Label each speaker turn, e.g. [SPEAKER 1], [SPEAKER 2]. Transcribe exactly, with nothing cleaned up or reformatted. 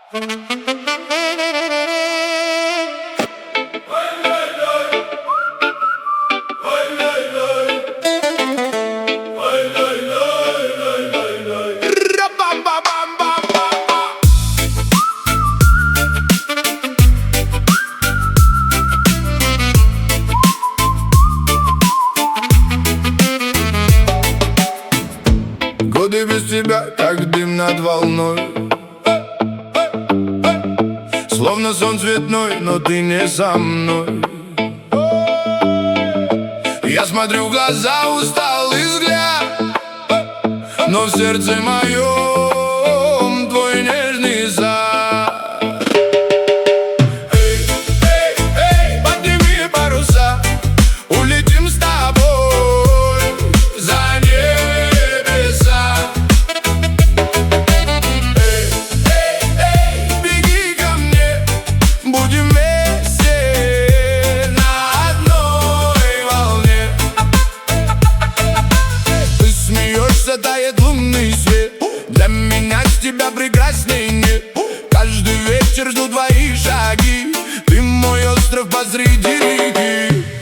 [SPEAKER 1] Годы без тебя, как дым над волной, словно сон цветной, но ты не со мной. Я смотрю в глаза, усталый взгляд, но в сердце моем твой нежный сад. Эй, эй, эй, подними паруса, улетим с тобой за небеса. Эй, эй, эй, беги ко мне, будем вместе на одной волне. Ты смеешься, тает лунный свет, для меня с тебя прекрасней нет. Каждый вечер жду твои шаги, ты мой остров посреди реки.